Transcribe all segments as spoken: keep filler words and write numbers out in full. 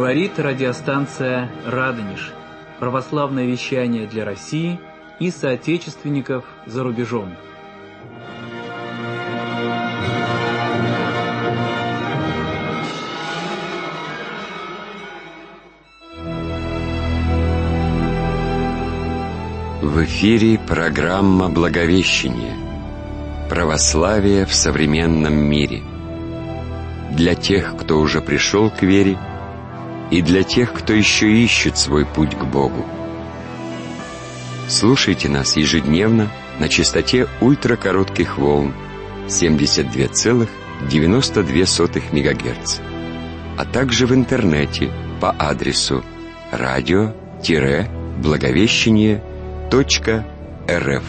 Говорит радиостанция «Радонеж». Православное вещание для России и соотечественников за рубежом. В эфире программа «Благовещение. Православие в современном мире». Для тех, кто уже пришел к вере, и для тех, кто еще ищет свой путь к Богу. Слушайте нас ежедневно на частоте ультракоротких волн семьдесят два целых девяносто две сотых мегагерца, а также в интернете по адресу радио-благовещение точка рф.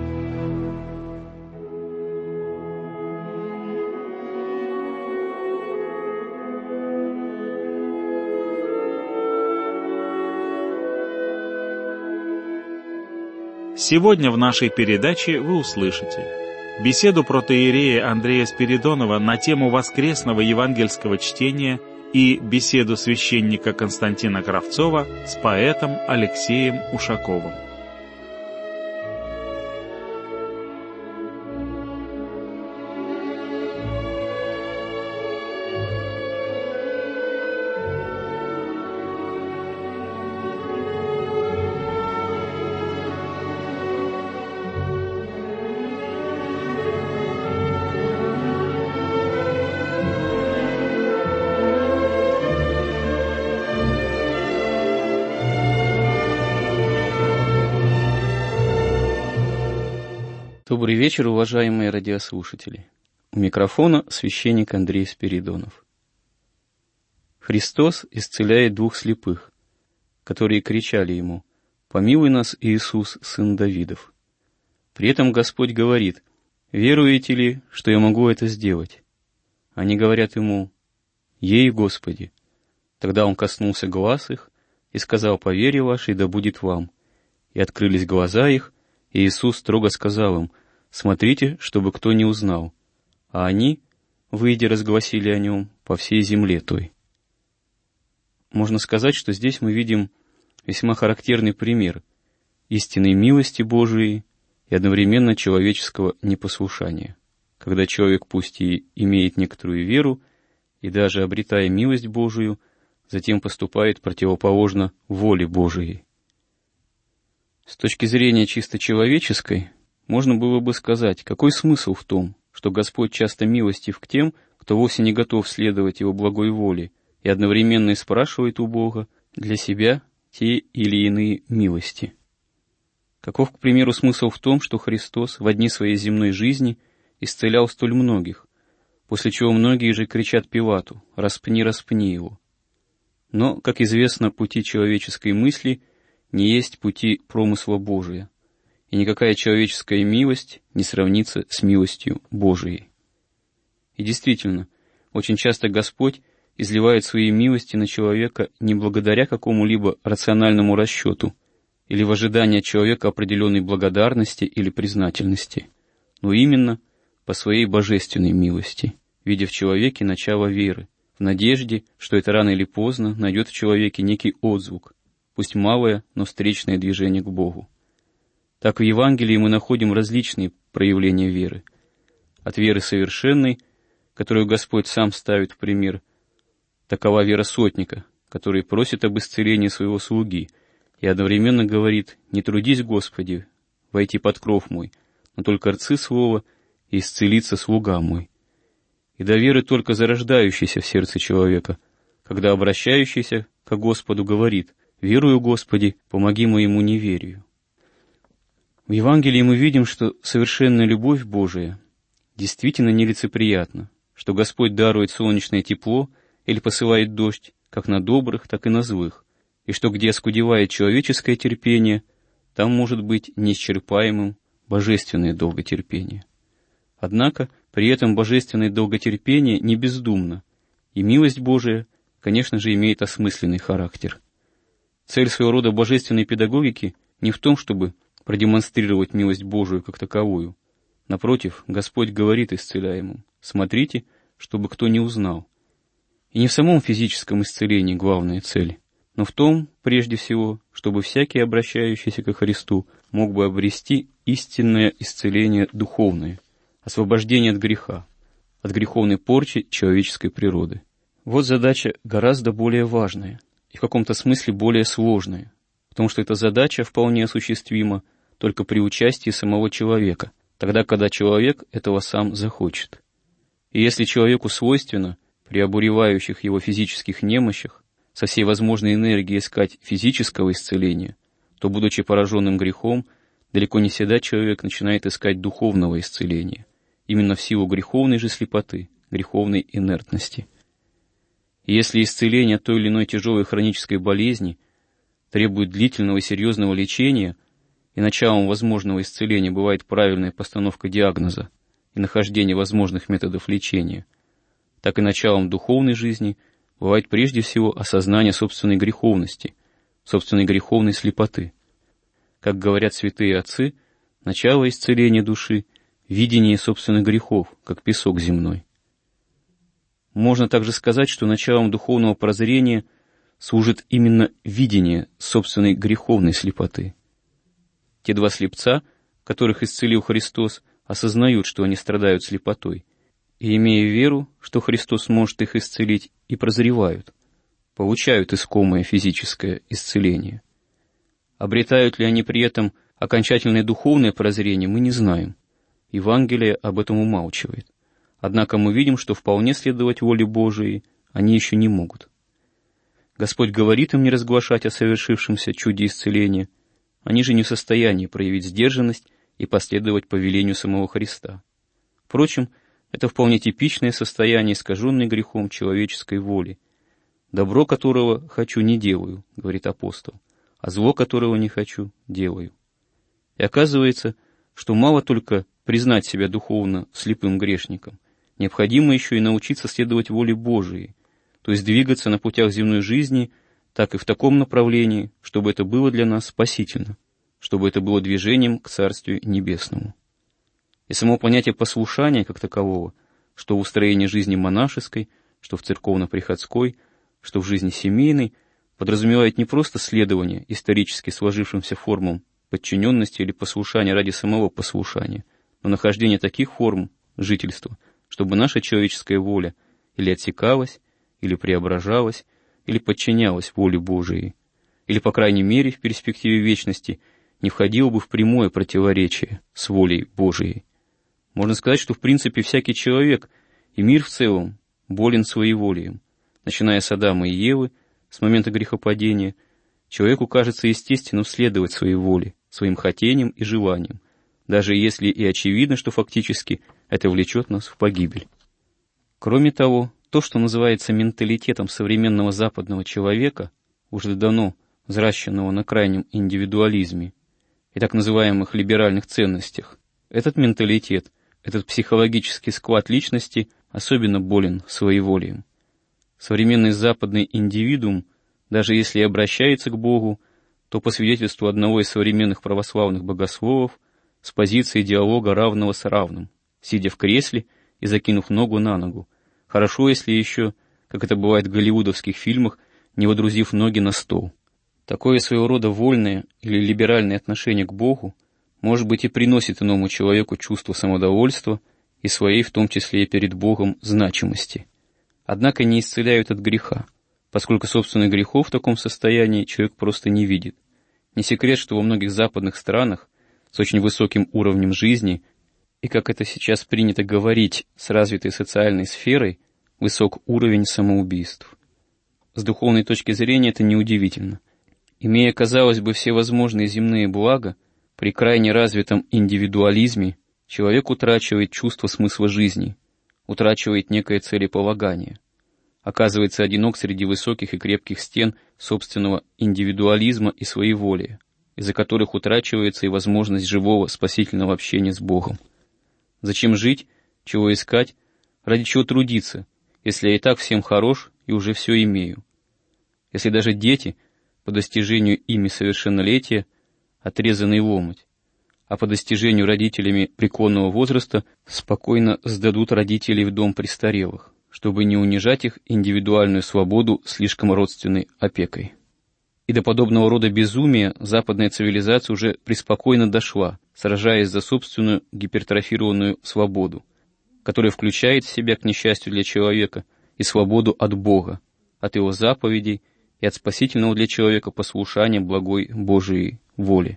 Сегодня в нашей передаче вы услышите беседу протоиерея Андрея Спиридонова на тему воскресного евангельского чтения и беседу священника Константина Кравцова с поэтом Алексеем Ушаковым. Добрый вечер, уважаемые радиослушатели. У микрофона священник Андрей Спиридонов. Христос исцеляет двух слепых, которые кричали ему: «Помилуй нас, Иисус, сын Давидов». При этом Господь говорит: «Веруете ли, что я могу это сделать?» Они говорят ему: «Ей, Господи». Тогда он коснулся глаз их и сказал: «По вере вашей да будет вам». И открылись глаза их, и Иисус строго сказал им: «Смотрите, чтобы кто не узнал». А они, выйдя, разгласили о нем по всей земле той. Можно сказать, что здесь мы видим весьма характерный пример истинной милости Божией и одновременно человеческого непослушания, когда человек пусть и имеет некоторую веру, и даже обретая милость Божию, затем поступает противоположно воле Божией. С точки зрения чисто человеческой, можно было бы сказать, какой смысл в том, что Господь часто милостив к тем, кто вовсе не готов следовать Его благой воле, и одновременно и спрашивает у Бога для себя те или иные милости. Каков, к примеру, смысл в том, что Христос в дни своей земной жизни исцелял столь многих, после чего многие же кричат Пилату: «Распни, распни его». Но, как известно, пути человеческой мысли не есть пути промысла Божия, и никакая человеческая милость не сравнится с милостью Божией. И действительно, очень часто Господь изливает свои милости на человека не благодаря какому-либо рациональному расчету или в ожидании от человека определенной благодарности или признательности, но именно по своей божественной милости, видя в человеке начало веры, в надежде, что это рано или поздно найдет в человеке некий отзвук, пусть малое, но встречное движение к Богу. Так в Евангелии мы находим различные проявления веры. От веры совершенной, которую Господь сам ставит в пример, такова вера сотника, который просит об исцелении своего слуги и одновременно говорит: «Не трудись, Господи, войти под кров мой, но только рцы слова, и исцелится слуга мой». И до веры только зарождающейся в сердце человека, когда обращающийся к Господу говорит: «Верую, Господи, помоги моему неверию». В Евангелии мы видим, что совершенная любовь Божия действительно нелицеприятна, что Господь дарует солнечное тепло или посылает дождь как на добрых, так и на злых, и что где оскудевает человеческое терпение, там может быть неисчерпаемым божественное долготерпение. Однако при этом божественное долготерпение не бездумно, и милость Божия, конечно же, имеет осмысленный характер. Цель своего рода божественной педагогики не в том, чтобы продемонстрировать милость Божию как таковую. Напротив, Господь говорит исцеляемым: «Смотрите, чтобы кто не узнал». И не в самом физическом исцелении главная цель, но в том, прежде всего, чтобы всякий, обращающийся ко Христу, мог бы обрести истинное исцеление духовное, освобождение от греха, от греховной порчи человеческой природы. Вот задача гораздо более важная и в каком-то смысле более сложная, потому что эта задача вполне осуществима только при участии самого человека, тогда, когда человек этого сам захочет. И если человеку свойственно при обуревающих его физических немощах со всей возможной энергией искать физического исцеления, то, будучи пораженным грехом, далеко не всегда человек начинает искать духовного исцеления, именно в силу греховной же слепоты, греховной инертности. И если исцеление от той или иной тяжелой хронической болезни требует длительного и серьезного лечения, и началом возможного исцеления бывает правильная постановка диагноза и нахождение возможных методов лечения, так и началом духовной жизни бывает прежде всего осознание собственной греховности, собственной греховной слепоты. Как говорят святые отцы, начало исцеления души — видение собственных грехов, как песок земной. Можно также сказать, что началом духовного прозрения служит именно видение собственной греховной слепоты. Те два слепца, которых исцелил Христос, осознают, что они страдают слепотой, и, имея веру, что Христос может их исцелить, и прозревают, получают искомое физическое исцеление. Обретают ли они при этом окончательное духовное прозрение, мы не знаем. Евангелие об этом умалчивает. Однако мы видим, что вполне следовать воле Божией они еще не могут. Господь говорит им не разглашать о совершившемся чуде исцеления, они же не в состоянии проявить сдержанность и последовать повелению самого Христа. Впрочем, это вполне типичное состояние искаженной грехом человеческой воли. «Добро, которого хочу, не делаю», — говорит апостол, «а зло, которого не хочу, делаю». И оказывается, что мало только признать себя духовно слепым грешником, необходимо еще и научиться следовать воле Божией, то есть двигаться на путях земной жизни так и в таком направлении, чтобы это было для нас спасительно, чтобы это было движением к Царствию Небесному. И само понятие послушания как такового, что в устроении жизни монашеской, что в церковно-приходской, что в жизни семейной, подразумевает не просто следование исторически сложившимся формам подчиненности или послушания ради самого послушания, но нахождение таких форм жительства, чтобы наша человеческая воля или отсекалась, или преображалась, или подчинялась воле Божией, или, по крайней мере, в перспективе вечности не входила бы в прямое противоречие с волей Божией. Можно сказать, что в принципе всякий человек и мир в целом болен своеволием. Начиная с Адама и Евы, с момента грехопадения, человеку кажется естественным следовать своей воле, своим хотениям и желаниям, даже если и очевидно, что фактически это влечет нас в погибель. Кроме того, то, что называется менталитетом современного западного человека, уже давно взращенного на крайнем индивидуализме и так называемых либеральных ценностях, этот менталитет, этот психологический склад личности особенно болен своеволием. Современный западный индивидуум, даже если и обращается к Богу, то по свидетельству одного из современных православных богословов с позиции диалога равного с равным, сидя в кресле и закинув ногу на ногу, хорошо, если еще, как это бывает в голливудовских фильмах, не водрузив ноги на стол. Такое своего рода вольное или либеральное отношение к Богу может быть и приносит иному человеку чувство самодовольства и своей, в том числе и перед Богом, значимости. Однако не исцеляют от греха, поскольку собственных грехов в таком состоянии человек просто не видит. Не секрет, что во многих западных странах с очень высоким уровнем жизни и, как это сейчас принято говорить, с развитой социальной сферой, высок уровень самоубийств. С духовной точки зрения это неудивительно. Имея, казалось бы, все возможные земные блага, при крайне развитом индивидуализме человек утрачивает чувство смысла жизни, утрачивает некое целеполагание, оказывается одинок среди высоких и крепких стен собственного индивидуализма и своеволия, из-за которых утрачивается и возможность живого спасительного общения с Богом. Зачем жить, чего искать, ради чего трудиться, если я и так всем хорош и уже все имею? Если даже дети, по достижению ими совершеннолетия, отрезанный ломоть, а по достижению родителями преклонного возраста спокойно сдадут родителей в дом престарелых, чтобы не унижать их индивидуальную свободу слишком родственной опекой. И до подобного рода безумия западная цивилизация уже преспокойно дошла, сражаясь за собственную гипертрофированную свободу, которая включает в себя, к несчастью для человека, и свободу от Бога, от Его заповедей и от спасительного для человека послушания благой Божией воли.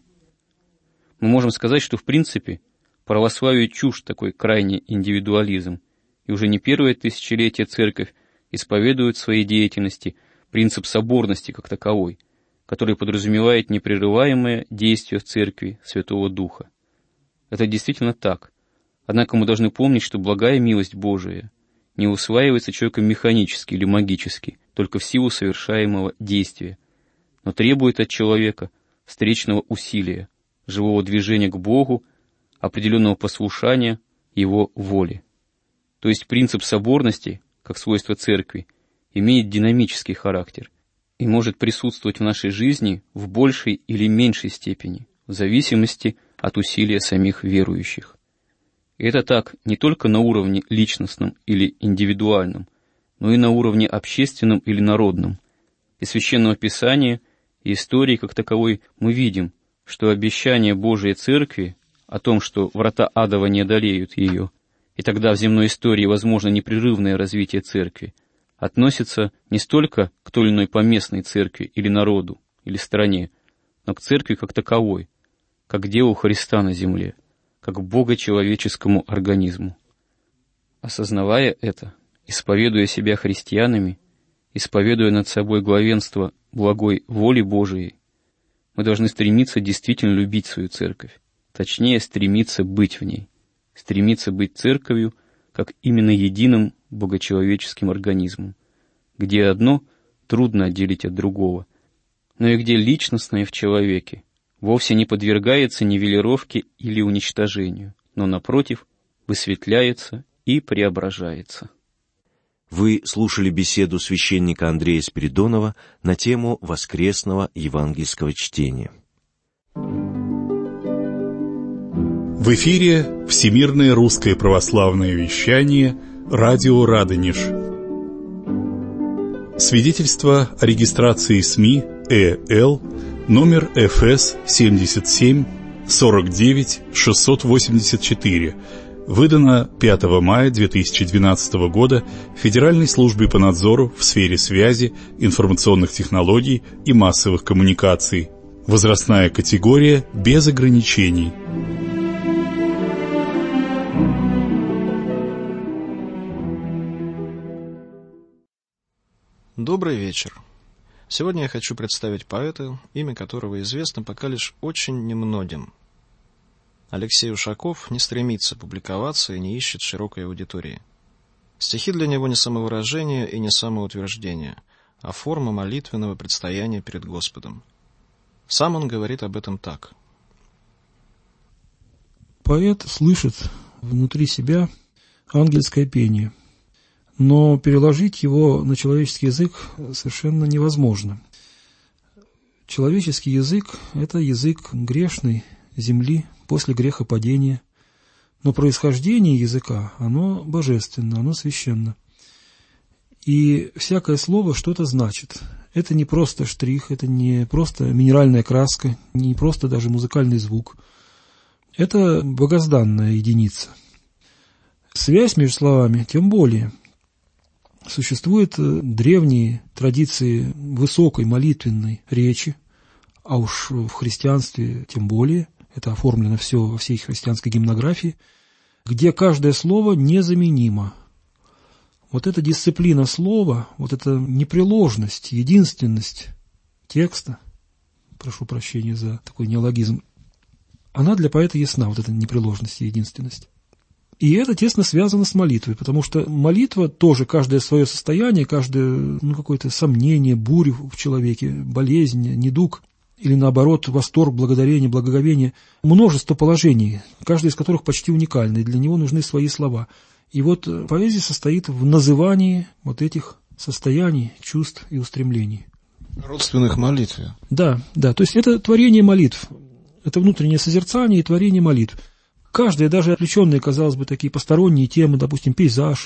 Мы можем сказать, что в принципе православию чужд такой крайний индивидуализм, и уже не первое тысячелетие Церковь исповедует в своей деятельности принцип соборности как таковой, который подразумевает непрерываемое действие в Церкви Святого Духа. Это действительно так. Однако мы должны помнить, что благая милость Божия не усваивается человеком механически или магически, только в силу совершаемого действия, но требует от человека встречного усилия, живого движения к Богу, определенного послушания Его воле. То есть принцип соборности, как свойство Церкви, имеет динамический характер и может присутствовать в нашей жизни в большей или меньшей степени, в зависимости от усилия самих верующих. И это так не только на уровне личностном или индивидуальном, но и на уровне общественном или народном. Из Священного Писания и истории как таковой мы видим, что обещание Божией Церкви о том, что врата адова не одолеют ее, и тогда в земной истории возможно непрерывное развитие Церкви, относится не столько к той или иной поместной церкви или народу, или стране, но к Церкви как таковой, как к делу Христа на земле, как к богочеловеческому организму. Осознавая это, исповедуя себя христианами, исповедуя над собой главенство благой воли Божией, мы должны стремиться действительно любить свою Церковь, точнее, стремиться быть в ней, стремиться быть Церковью как именно единым богочеловеческим организмом, где одно трудно отделить от другого, но и где личностное в человеке вовсе не подвергается нивелировке или уничтожению, но, напротив, высветляется и преображается. Вы слушали беседу священника Андрея Спиридонова на тему воскресного евангельского чтения. В эфире Всемирное русское православное вещание «Радио Радонеж». Свидетельство о регистрации СМИ ЭЛ номер эф эс семьдесят семь сорок девять шестьсот восемьдесят четыре, выдано пятого мая две тысячи двенадцатого года Федеральной службой по надзору в сфере связи, информационных технологий и массовых коммуникаций. Возрастная категория без ограничений. Добрый вечер. Сегодня я хочу представить поэта, имя которого известно пока лишь очень немногим. Алексей Ушаков не стремится публиковаться и не ищет широкой аудитории. Стихи для него не самовыражение и не самоутверждение, а форма молитвенного предстояния перед Господом. Сам он говорит об этом так. Поэт слышит внутри себя ангельское пение, но переложить его на человеческий язык совершенно невозможно. Человеческий язык – это язык грешной земли после грехопадения, но происхождение языка, оно божественно, оно священно. И всякое слово что-то значит. Это не просто штрих, это не просто минеральная краска, не просто даже музыкальный звук. Это богозданная единица. Связь между словами тем более. Существуют древние традиции высокой молитвенной речи, а уж в христианстве тем более, это оформлено все во всей христианской гимнографии, где каждое слово незаменимо. Вот эта дисциплина слова, вот эта непреложность, единственность текста, прошу прощения за такой неологизм, она для поэта ясна, вот эта непреложность и единственность. И это тесно связано с молитвой, потому что молитва тоже, каждое свое состояние, каждое ну, какое-то сомнение, бурю в человеке, болезнь, недуг, или наоборот, восторг, благодарение, благоговение, множество положений, каждое из которых почти уникально, и для него нужны свои слова. И вот поэзия состоит в назывании вот этих состояний, чувств и устремлений. Родственных молитве. Да, да, то есть это творение молитв, это внутреннее созерцание и творение молитв. Каждая, даже отвлеченные, казалось бы, такие посторонние темы, допустим, пейзаж,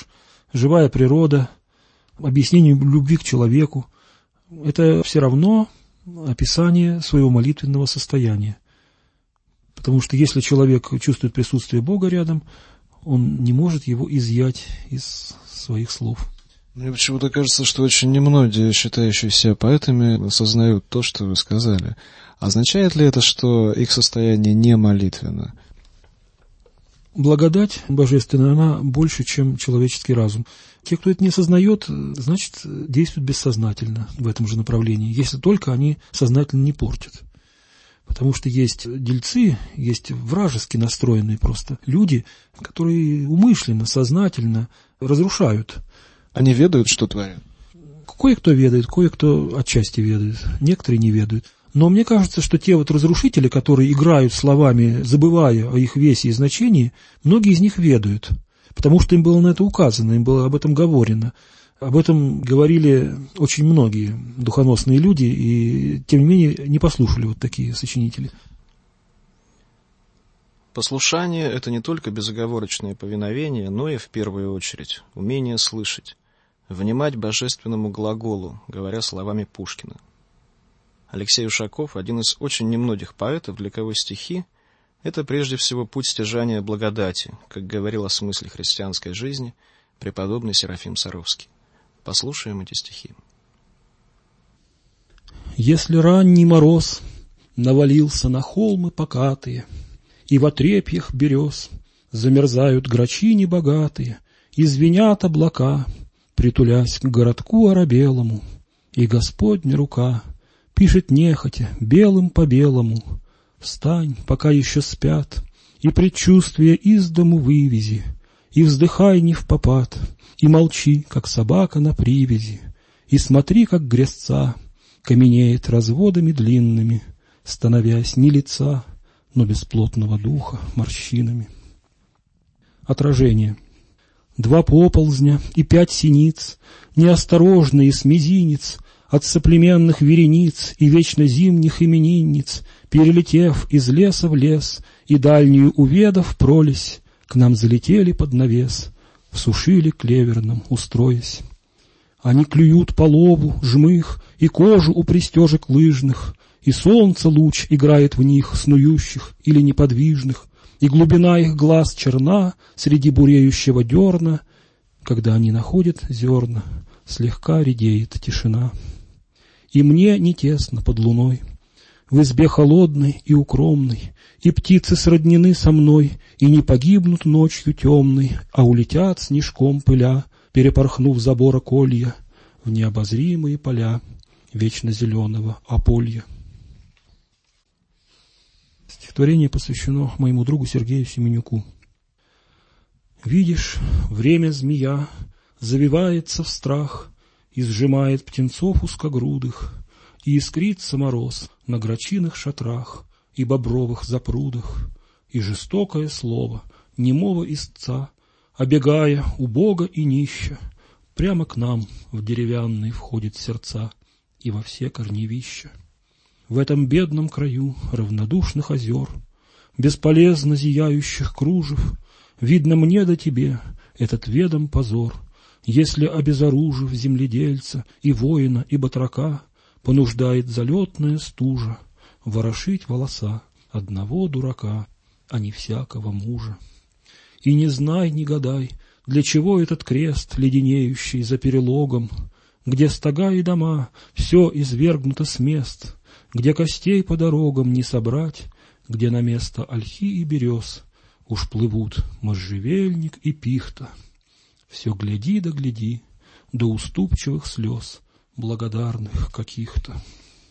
живая природа, объяснение любви к человеку. Это все равно описание своего молитвенного состояния. Потому что если человек чувствует присутствие Бога рядом, он не может его изъять из своих слов. Мне почему-то кажется, что очень немногие, считающие себя поэтами, осознают то, что вы сказали. Означает ли это, что их состояние не молитвенно? Благодать божественная, она больше, чем человеческий разум. Те, кто это не осознает, значит, действуют бессознательно в этом же направлении, если только они сознательно не портят. Потому что есть дельцы, есть вражески настроенные просто люди, которые умышленно, сознательно разрушают. Они ведают, что творят? Кое-кто ведает, кое-кто отчасти ведает, некоторые не ведают. Но мне кажется, что те вот разрушители, которые играют словами, забывая о их весе и значении, многие из них ведают, потому что им было на это указано, им было об этом говорено. Об этом говорили очень многие духоносные люди, и, тем не менее, не послушали вот такие сочинители. Послушание – это не только безоговорочное повиновение, но и, в первую очередь, умение слышать, внимать божественному глаголу, говоря словами Пушкина. Алексей Ушаков – один из очень немногих поэтов, для кого стихи – это прежде всего путь стяжания благодати, как говорил о смысле христианской жизни преподобный Серафим Саровский. Послушаем эти стихи. Если ранний мороз навалился на холмы покатые, и в отрепьях берез замерзают грачи небогатые, и звенят облака, притулясь к городку оробелому, и Господня рука пишет нехотя, белым по белому: встань, пока еще спят, и предчувствие из дому вывези, и вздыхай не впопад, и молчи, как собака на привязи, и смотри, как грязца каменеет разводами длинными, становясь не лица, но бесплотного духа морщинами. Отражение. Два поползня и пять синиц, неосторожные с мизинец, от соплеменных верениц и вечно зимних именинниц, перелетев из леса в лес и дальнюю уведав пролесь, к нам залетели под навес, всушили клеверном, устроясь. Они клюют по лобу, жмых и кожу у пристежек лыжных, и солнце луч играет в них, снующих или неподвижных, и глубина их глаз черна среди буреющего дерна. Когда они находят зерна, слегка редеет тишина. И мне не тесно под луной, в избе холодной и укромной, и птицы сроднены со мной, и не погибнут ночью темной, а улетят снежком пыля, перепорхнув забора колья, в необозримые поля вечно зеленого ополья. Стихотворение посвящено моему другу Сергею Семенюку. Видишь, время змея завивается в страх и сжимает птенцов узкогрудых, и искрится мороз на грачиных шатрах и бобровых запрудах, и жестокое слово немого истца, обегая убого и нища, прямо к нам в деревянные входит сердца и во все корневища. В этом бедном краю равнодушных озер, бесполезно зияющих кружев, видно мне да тебе этот ведом позор, если, обезоружив земледельца и воина и батрака, понуждает залетная стужа ворошить волоса одного дурака, а не всякого мужа. И не знай, не гадай, для чего этот крест, леденеющий за перелогом, где стога и дома, все извергнуто с мест, где костей по дорогам не собрать, где на место ольхи и берез уж плывут можжевельник и пихта. Все гляди да гляди, до уступчивых слез, благодарных каких-то.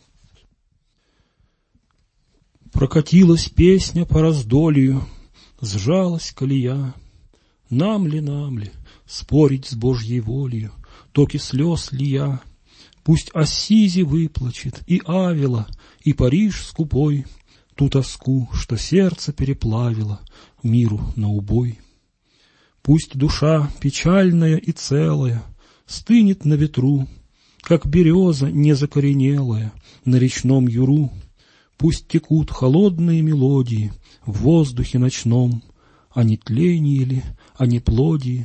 Прокатилась песня по раздолью, сжалась колея. Нам ли, нам ли спорить с Божьей волею, токи слез лия? Пусть Ассизи выплачет, и Авила, и Париж скупой, ту тоску, что сердце переплавило миру на убой. Пусть душа печальная и целая стынет на ветру, как береза незакоренелая на речном юру. Пусть текут холодные мелодии в воздухе ночном, а не тление ли, а не плодии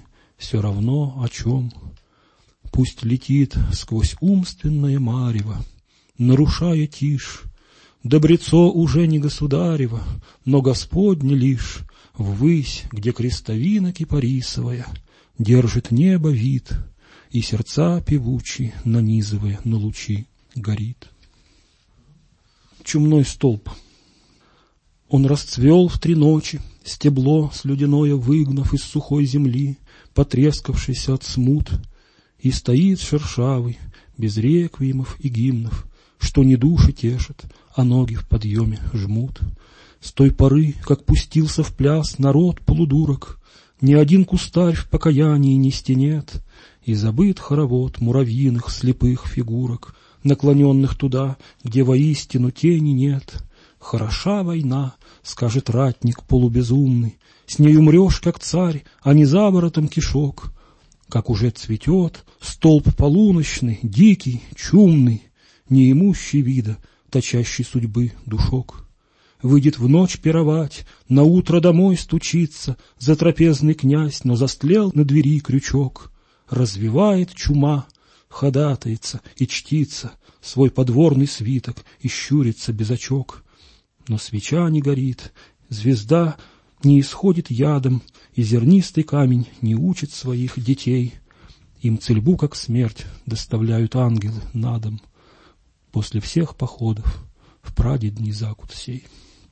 все равно о чем. Пусть летит сквозь умственное марево, нарушая тишь. Добрецо уже не государево, но Господне лишь, ввысь, где крестовина кипарисовая держит небо вид, и сердца певучие, нанизывая на лучи, горит. Чумной столб. Он расцвел в три ночи, стебло слюдяное выгнав из сухой земли, потрескавшийся от смут, и стоит шершавый, без реквиемов и гимнов, что не души тешат, а ноги в подъеме жмут. С той поры, как пустился в пляс народ полудурок, ни один кустарь в покаянии не стенет, и забыт хоровод муравьиных слепых фигурок, наклоненных туда, где воистину тени нет. Хороша война, скажет ратник полубезумный, с ней умрешь, как царь, а не заворотом кишок. Как уже цветет столб полуночный, дикий, чумный, не имущий вида, точащий судьбы душок. Выйдет в ночь пировать, наутро домой стучится затрапезный князь, но застлел на двери крючок. Развивает чума, ходатается и чтится свой подворный свиток и щурится без очок. Но свеча не горит, звезда не исходит ядом, и зернистый камень не учит своих детей. Им цельбу, как смерть, доставляют ангелы на дом после всех походов в прадедний закут сей.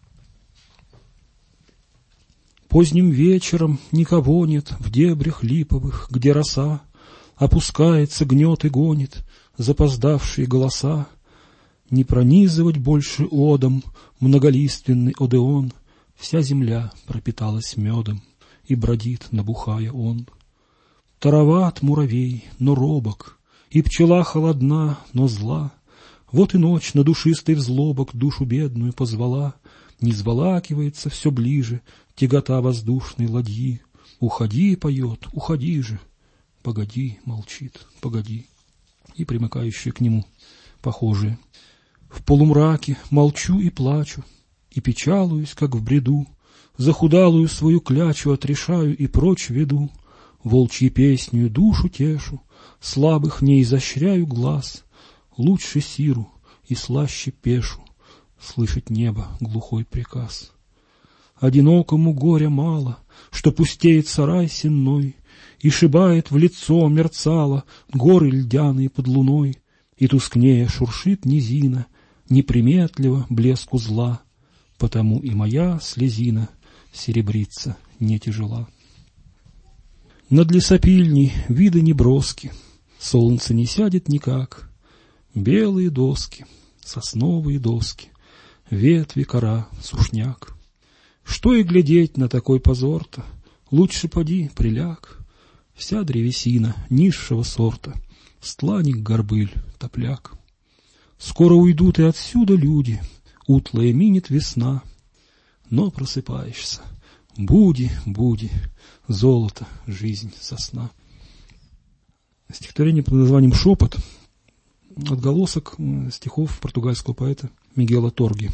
Поздним вечером никого нет в дебрях липовых, где роса опускается, гнет и гонит запоздавшие голоса. Не пронизывать больше одом многолиственный одеон, вся земля пропиталась медом, и бродит, набухая он. Тароват муравей, но робок, и пчела холодна, но зла. Вот и ночь на душистый взлобок душу бедную позвала, не зволакивается все ближе тягота воздушной ладьи. Уходи, поет, уходи же, погоди, молчит, погоди. И примыкающие к нему похожие. В полумраке молчу и плачу, и печалуюсь, как в бреду, захудалую свою клячу отрешаю и прочь веду, волчьей песнью душу тешу, слабых не изощряю глаз, лучше сиру и слаще пешу слышать небо глухой приказ. Одинокому горя мало, что пустеет сарай сенной, и шибает в лицо мерцало горы льдяные под луной, и тускнее шуршит низина, неприметливо блеску зла, потому и моя слезина серебрится не тяжела. Над лесопильней виды неброски, солнце не сядет никак. Белые доски, сосновые доски, ветви, кора, сушняк. Что и глядеть на такой позор-то, лучше поди, приляг. Вся древесина низшего сорта, стланник, горбыль, топляк. Скоро уйдут и отсюда люди, утлая минет весна. Но просыпаешься, буди, буди, золото, жизнь, сосна. Стихотворение под названием «Шепот», отголосок стихов португальского поэта Мигеля Торги.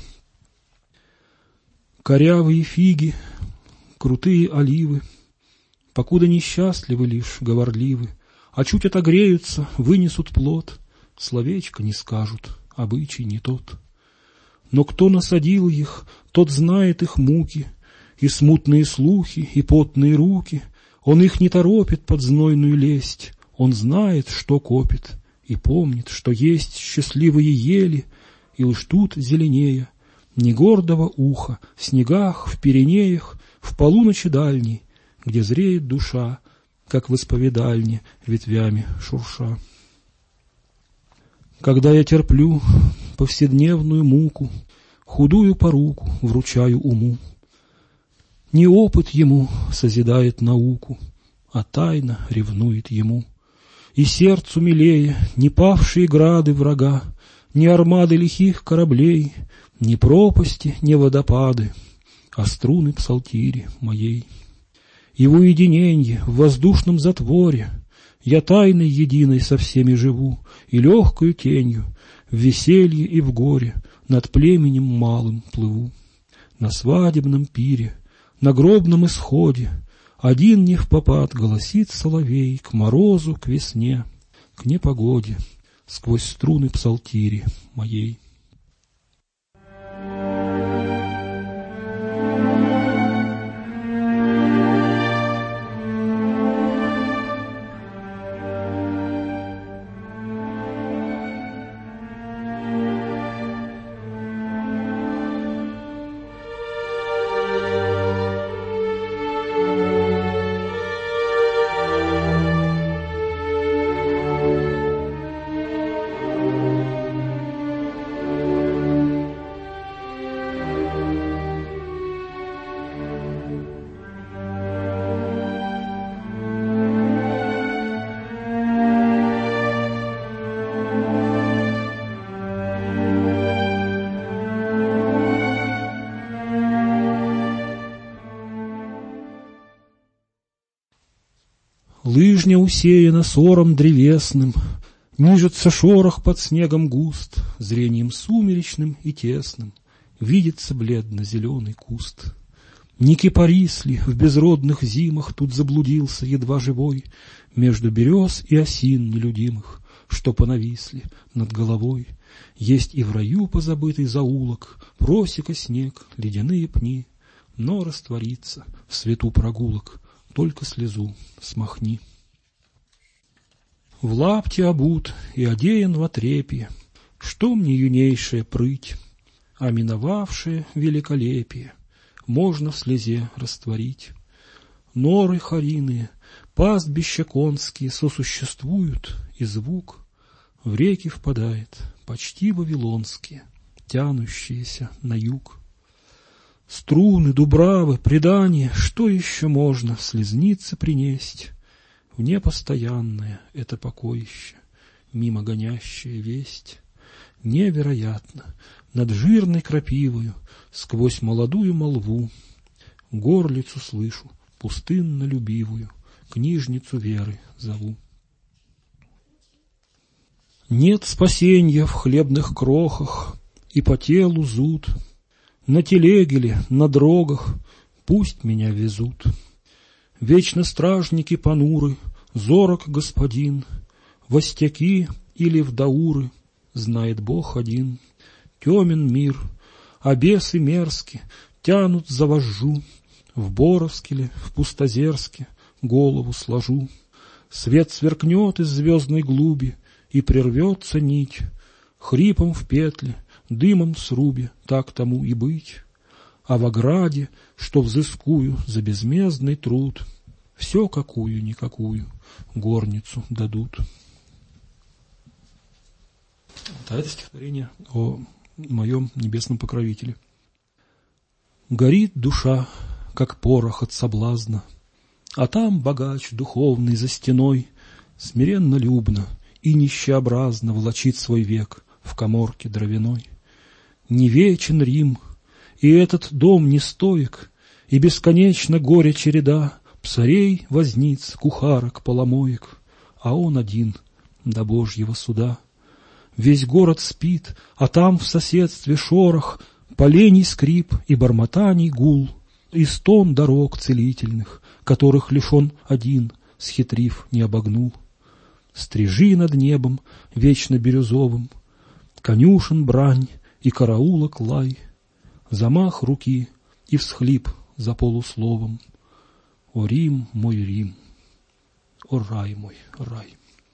Корявые фиги, крутые оливы, покуда несчастливы лишь, говорливы, а чуть отогреются, вынесут плод, словечко не скажут, обычай не тот. Но кто насадил их, тот знает их муки, и смутные слухи, и потные руки. Он их не торопит под знойную лесть, он знает, что копит, и помнит, что есть счастливые ели, и лишь тут зеленее, не гордого уха, в снегах, в Пиренеях, в полуночи дальней, где зреет душа, как в исповедальне, ветвями шурша. Когда я терплю повседневную муку, худую поруку вручаю уму. Не опыт ему созидает науку, а тайна ревнует ему. И сердцу милее не павшие грады врага, ни армады лихих кораблей, ни пропасти, ни водопады, а струны псалтири моей. И в уединенье, в воздушном затворе я тайной единой со всеми живу, и легкою тенью в веселье и в горе над племенем малым плыву. На свадебном пире, на гробном исходе Один невпопад голосит соловей к морозу, к весне, к непогоде, сквозь струны псалтири моей. Лыжня усеяна сором древесным, нижется шорох под снегом густ, зрением сумеречным и тесным видится бледно-зеленый куст. Не кипарис ли в безродных зимах тут заблудился едва живой между берез и осин нелюдимых, что понависли над головой? Есть и в раю позабытый заулок, просека снег, ледяные пни, но растворится в свету прогулок, только слезу смахни. В лапте обут и одеян в отрепье, что мне юнейшая прыть, а миновавшее великолепие можно в слезе растворить. Норы хариные, пастбища конские сосуществуют, и звук в реки впадает, почти вавилонские, тянущиеся на юг. Струны, дубравы, предания, что еще можно в слезнице принесть? В непостоянное это покоище, мимо гонящая весть. Невероятно, над жирной крапивою, сквозь молодую молву, горлицу слышу, пустынно любивую, книжницу веры зову. Нет спасенья в хлебных крохах, и по телу зуд. На телеге ли, на дрогах, пусть меня везут. Вечно стражники понуры, зорок господин, востяки или вдауры, знает Бог один. Темен мир, а бесы мерзки тянут за вожжу. В Боровске ли, в Пустозерске голову сложу. Свет сверкнет из звездной глуби, и прервется нить. Хрипом в петле, дымом в срубе, так тому и быть. А в ограде, что взыскую за безмездный труд, все какую-никакую горницу дадут. А это стихотворение о моем небесном покровителе. Горит душа, как порох от соблазна, а там богач духовный за стеной смиренно-любно и нищеобразно влачит свой век в каморке дровяной. Не вечен Рим, и этот дом не стоек, и бесконечно горе череда псарей, возниц, кухарок, поломоек, а он один до Божьего суда. Весь город спит, а там в соседстве шорох, полений скрип и бормотаний гул, и стон дорог целительных, которых лишь он один, схитрив, не обогнул. Стрижи над небом вечно бирюзовым, конюшен брань и караулок лай, замах руки и всхлип за полусловом. О, Рим, мой Рим, о, рай мой, рай.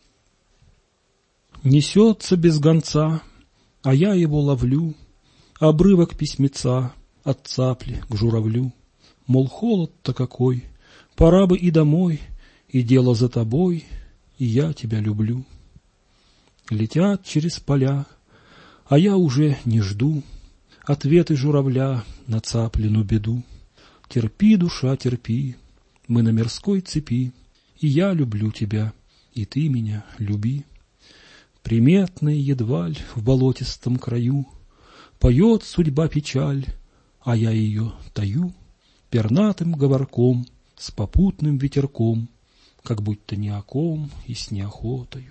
Несется без гонца, а я его ловлю, обрывок письмеца от цапли к журавлю. Мол, холод-то какой, пора бы и домой, и дело за тобой, и я тебя люблю. Летят через поля, а я уже не жду ответы журавля на цаплину беду. Терпи, душа, терпи, мы на мирской цепи, и я люблю тебя, и ты меня люби. Приметная едваль в болотистом краю, поет судьба печаль, а я ее таю пернатым говорком, с попутным ветерком, как будто ни о ком и с неохотою.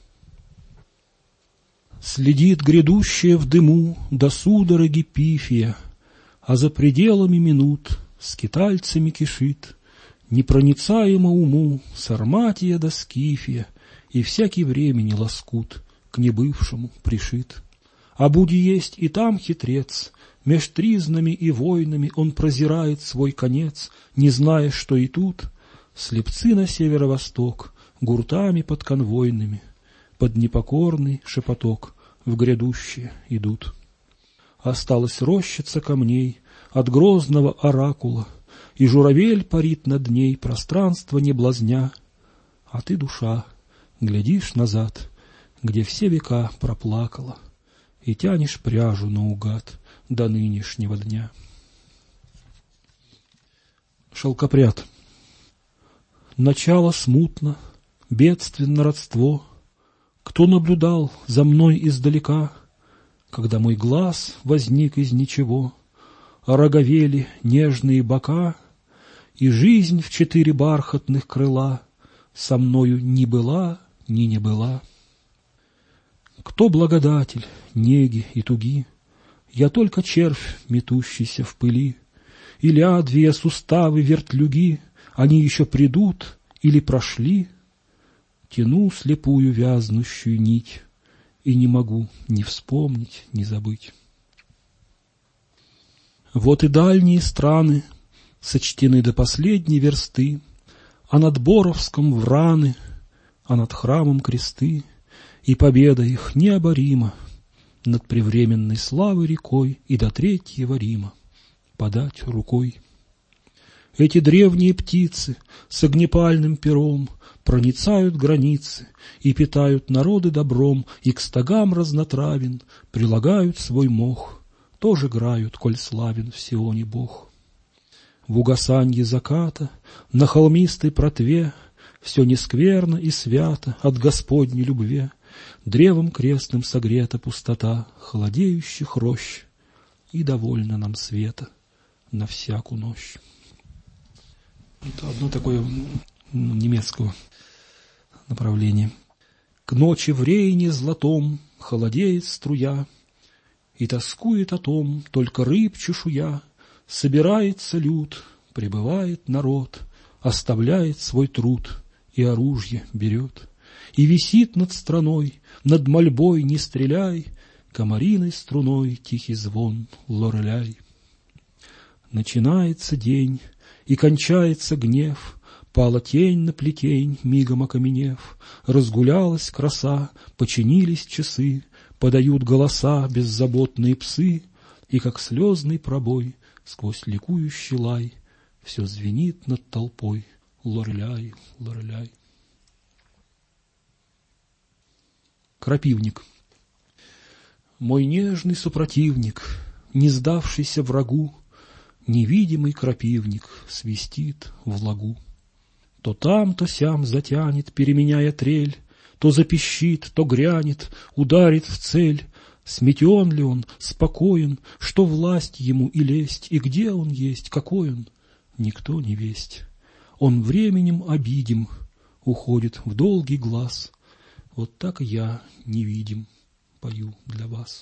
Следит грядущее в дыму до судороги пифия, а за пределами минут скитальцами кишит Непроницаемо уму Сарматия до Скифия, и всякий времени лоскут к небывшему пришит. А буди есть и там хитрец, меж тризнами и войнами он прозирает свой конец, не зная, что и тут слепцы на северо-восток гуртами подконвойными под непокорный шепоток в грядущее идут. Осталась рощица камней от грозного оракула, и журавель парит над ней, пространство не блазня. А ты, душа, глядишь назад, где все века проплакала, и тянешь пряжу наугад до нынешнего дня. Шелкопряд. Начало смутно, бедственно родство. Кто наблюдал за мной издалека, когда мой глаз возник из ничего, ороговели нежные бока, и жизнь в четыре бархатных крыла со мною ни была, ни не была. Кто благодатель неги и туги? Я только червь, метущийся в пыли. Или адвия суставы вертлюги, они еще придут или прошли? Тяну слепую вязнущую нить и не могу ни вспомнить, ни забыть. Вот и дальние страны сочтены до последней версты, а над Боровском враны, а над храмом кресты, и победа их необорима над превременной славой рекой и до Третьего Рима подать рукой. Эти древние птицы с огнепальным пером проницают границы и питают народы добром, и к стогам разнотравен прилагают свой мох, тоже грают, коль славен в Сионе Бог. В угасанье заката на холмистой протве все нескверно и свято от Господней любви, древом крестным согрета пустота холодеющих рощ, и довольно нам света на всякую ночь. Это одно такое немецкого направления. К ночи в Рейне златом холодеет струя, и тоскует о том только рыб чешуя. Собирается люд, прибывает народ, оставляет свой труд и оружие берет. И висит над страной, над мольбой не стреляй, комариной струной тихий звон лореляй. Начинается день, и кончается гнев, пала тень на плетень, мигом окаменев, разгулялась краса, починились часы, подают голоса беззаботные псы, и, как слезный пробой, сквозь ликующий лай все звенит над толпой лореляй, лореляй. Крапивник. Мой нежный супротивник, не сдавшийся врагу, невидимый крапивник свистит в лагу. То там, то сям затянет, переменяя трель, то запищит, то грянет, ударит в цель. Сметен ли он, спокоен, что власть ему и лесть, и где он есть, какой он, никто не весть. Он временем обидим, уходит в долгий глаз. Вот так и я невидим пою для вас.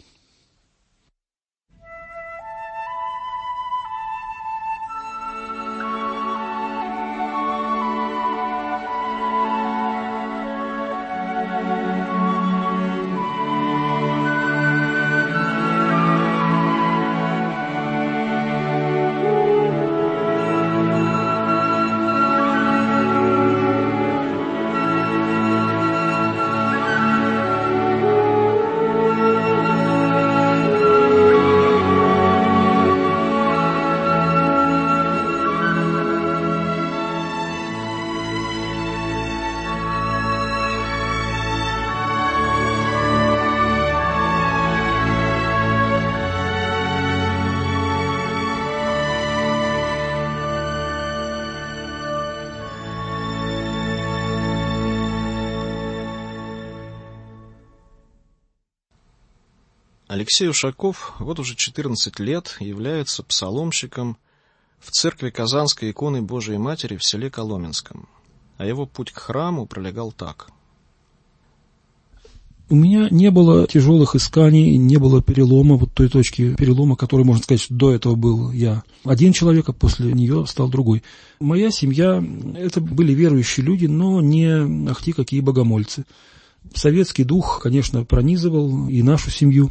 Алексей Ушаков вот уже четырнадцать лет является псаломщиком в церкви Казанской иконы Божией Матери в селе Коломенском, а его путь к храму пролегал так. У меня не было тяжелых исканий, не было перелома, вот той точки перелома, который, можно сказать, что до этого был я один человек, а после нее стал другой. Моя семья, это были верующие люди, но не ахти какие богомольцы. Советский дух, конечно, пронизывал и нашу семью,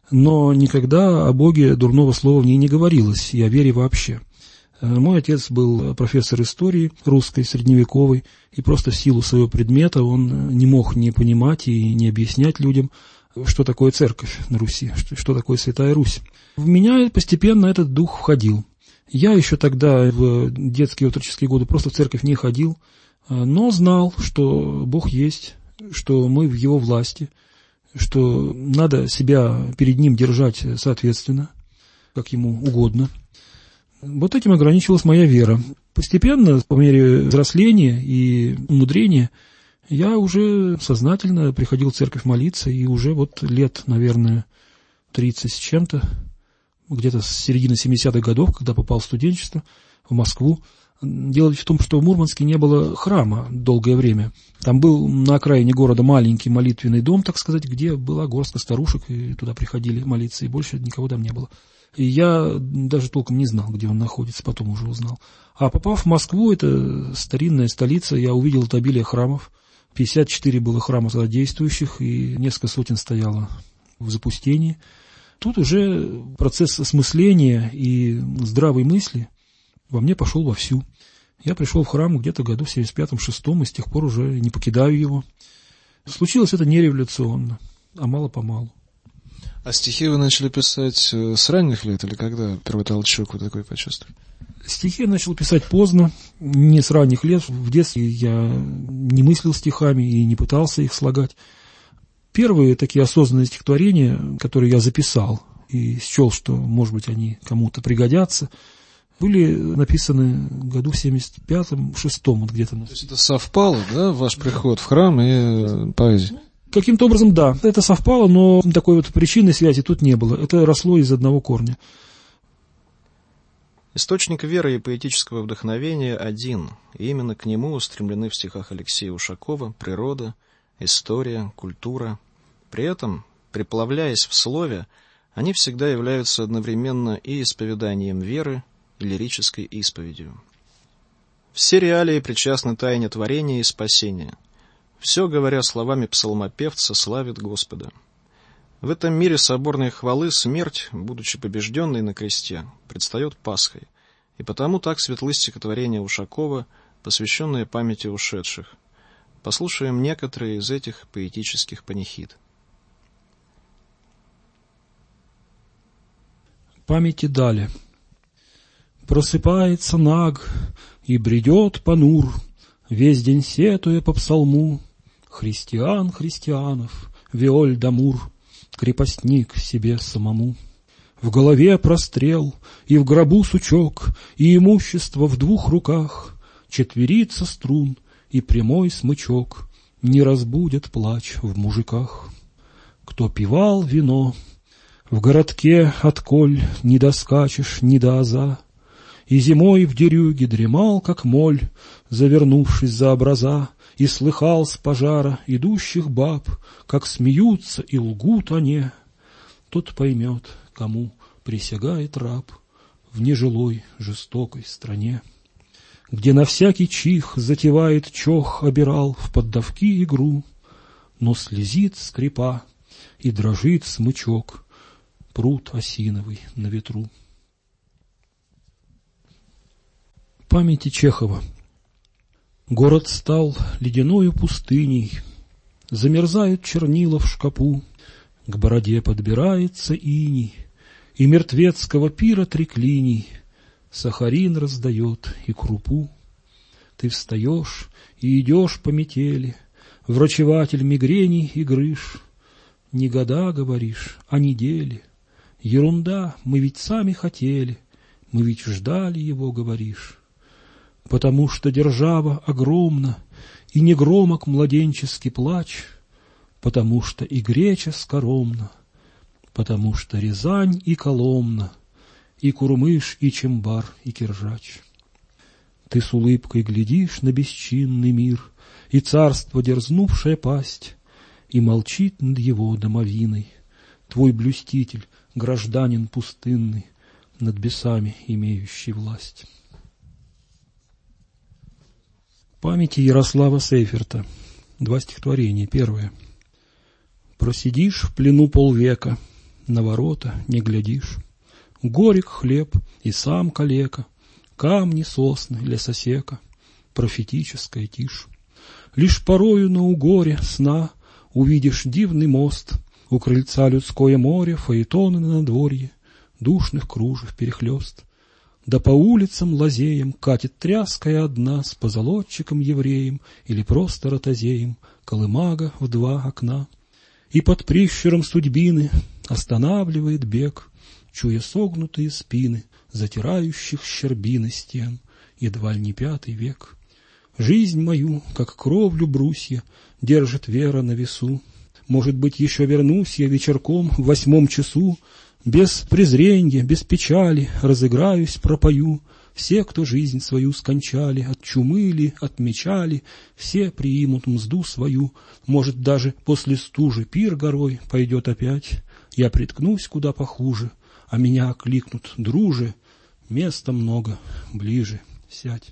но никогда о Боге дурного слова в ней не говорилось, и о вере вообще. Мой отец был профессор истории русской, средневековой, и просто в силу своего предмета он не мог не понимать и не объяснять людям, что такое церковь на Руси, что, что такое Святая Русь. В меня постепенно этот дух входил. Я еще тогда, в детские отроческие годы, просто в церковь не ходил, но знал, что Бог есть, что мы в Его власти, что надо себя перед Ним держать соответственно, как Ему угодно. Вот этим ограничивалась моя вера. Постепенно, по мере взросления и умудрения, я уже сознательно приходил в церковь молиться, и уже вот лет, наверное, тридцать с чем-то, где-то с середины семидесятых годов, когда попал в студенчество в Москву. Дело в том, что в Мурманске не было храма долгое время. Там был на окраине города маленький молитвенный дом, так сказать, где была горстка старушек, и туда приходили молиться, и больше никого там не было. И я даже толком не знал, где он находится, потом уже узнал. А попав в Москву, это старинная столица, я увидел это обилие храмов. пятьдесят четыре было храма тогда действующих, и несколько сотен стояло в запустении. Тут уже процесс осмысления и здравой мысли во мне пошел вовсю. Я пришел в храм где-то году в семьдесят пятом шестом, и с тех пор уже не покидаю его. Случилось это не революционно, а мало-помалу. А стихи вы начали писать с ранних лет, или когда первый толчок вы такой почувствовали? Стихи я начал писать поздно, не с ранних лет. В детстве я не мыслил стихами и не пытался их слагать. Первые такие осознанные стихотворения, которые я записал и счел, что, может быть, они кому-то пригодятся, были написаны в году в семьдесят пятом шестом, вот где-то. То есть это совпало, да, ваш приход в храм и поэзия? Каким-то образом, да, это совпало, но такой вот причинной связи тут не было. Это росло из одного корня. Источник веры и поэтического вдохновения один, и именно к нему устремлены в стихах Алексея Ушакова природа, история, культура. При этом, приплавляясь в слове, они всегда являются одновременно и исповеданием веры, и лирической исповедью. Все реалии причастны тайне творения и спасения. Все, говоря словами псалмопевца, славит Господа. В этом мире соборной хвалы смерть, будучи побежденной на кресте, предстает Пасхой, и потому так светлы стихотворения Ушакова, посвященные памяти ушедших. Послушаем некоторые из этих поэтических панихид. Памяти дали. Просыпается наг и бредет понур, весь день сетуя по псалму. Христиан, христианов, Виоль d'Амур, крепостник себе самому. В голове прострел, и в гробу сучок, и имущество в двух руках, четверица струн и прямой смычок не разбудят плач в мужиках. Кто пивал вино, в городке отколь не доскачешь ни до аза, и зимой в дерюге дремал, как моль, завернувшись за образа, и слыхал с пожара идущих баб, как смеются и лгут они, тот поймет, кому присягает раб в нежилой жестокой стране, где на всякий чих затевает чох обирал в поддавки игру, но слезит скрипа и дрожит смычок, пруд осиновый на ветру. Памяти Чехова. Город стал ледяною пустыней, замерзают чернила в шкапу, к бороде подбирается иней, и мертвецкого пира треклиний сахарин раздает и крупу. Ты встаешь и идешь по метели, врачеватель мигрений и грыж. Не года, говоришь, а недели. Ерунда, мы ведь сами хотели, мы ведь ждали его, говоришь. Потому что держава огромна, и не громок младенческий плач, потому что и Греча скоромна, потому что Рязань и Коломна, и Курмыш, и Чембар, и Киржач. Ты с улыбкой глядишь на бесчинный мир, и царство, дерзнувшее пасть, и молчит над его домовиной. Твой блюститель, гражданин пустынный, над бесами имеющий власть. Памяти Ярослава Сейферта. Два стихотворения. Первое. Просидишь в плену полвека, на ворота не глядишь. Горек хлеб и сам калека, камни, сосны, лесосека, профетическая тишь. Лишь порою на угоре сна увидишь дивный мост, у крыльца людское море, фаэтоны на надворье, душных кружев перехлёст. Да по улицам лазеям катит тряская одна с позолотчиком-евреем или просто ротозеем, колымага в два окна. И под прищуром судьбины останавливает бег, чуя согнутые спины затирающих щербины стен, едва ли не пятый век. Жизнь мою, как кровлю брусья, держит вера на весу. Может быть, еще вернусь я вечерком в восьмом часу, без презренья, без печали разыграюсь, пропою. Все, кто жизнь свою скончали, от чумы ли, от меча ли, все примут мзду свою. Может, даже после стужи пир горой пойдет опять. Я приткнусь куда похуже, а меня окликнут: друже, места много, ближе сядь.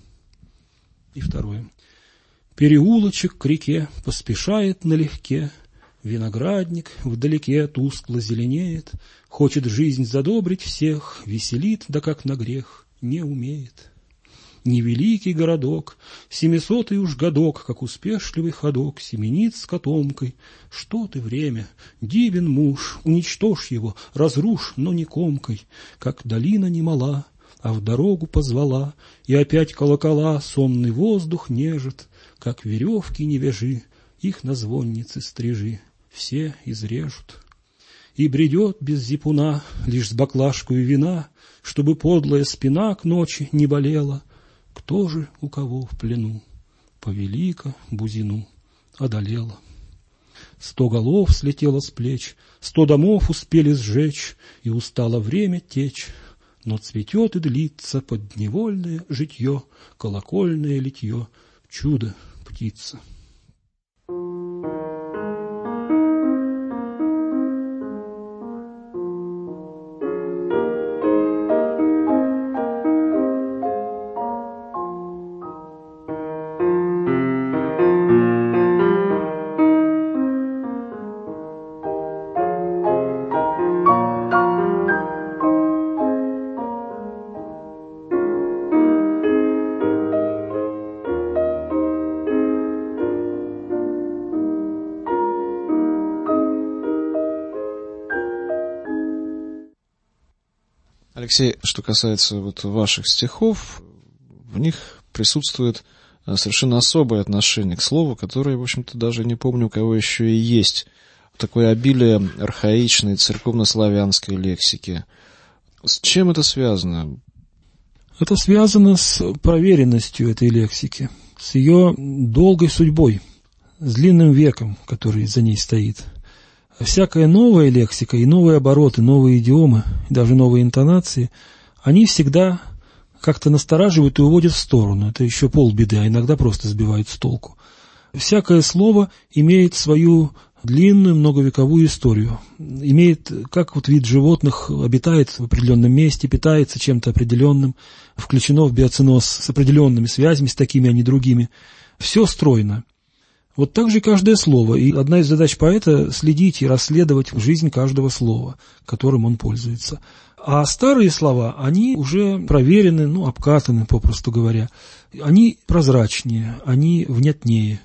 И второе. Переулочек к реке поспешает налегке, виноградник вдалеке тускло зеленеет, хочет жизнь задобрить всех, веселит, да как на грех, не умеет. Невеликий городок, семисотый уж годок, как успешливый ходок, семенит с котомкой. Что ты, время, дивен муж, уничтожь его, разрушь, но не комкой. Как долина немала, а в дорогу позвала, и опять колокола сонный воздух нежит. Как веревки не вяжи, их на звоннице стрижи, все изрежут. И бредет без зипуна, лишь с баклажкой вина, чтобы подлая спина к ночи не болела. Кто же у кого в плену? Повелика Бузину одолела. Сто голов слетело с плеч, сто домов успели сжечь, и устало время течь. Но цветет и длится подневольное житье, колокольное литье, чудо птица. Алексей, что касается вот ваших стихов, в них присутствует совершенно особое отношение к слову, которое, в общем-то, даже не помню, у кого еще и есть. Такое обилие архаичной церковнославянской лексики. С чем это связано? Это связано с проверенностью этой лексики, с ее долгой судьбой, с длинным веком, который за ней стоит. Всякая новая лексика и новые обороты, новые идиомы, даже новые интонации, они всегда как-то настораживают и уводят в сторону. Это еще полбеды, а иногда просто сбивают с толку. Всякое слово имеет свою длинную многовековую историю. Имеет, как вот вид животных, обитает в определенном месте, питается чем-то определенным, включено в биоценоз с определенными связями, с такими, а не другими. Все стройно. Вот так же каждое слово. И одна из задач поэта — следить и расследовать жизнь каждого слова, которым он пользуется. А старые слова, они уже проверены, ну, обкатаны, попросту говоря. Они прозрачнее, они внятнее.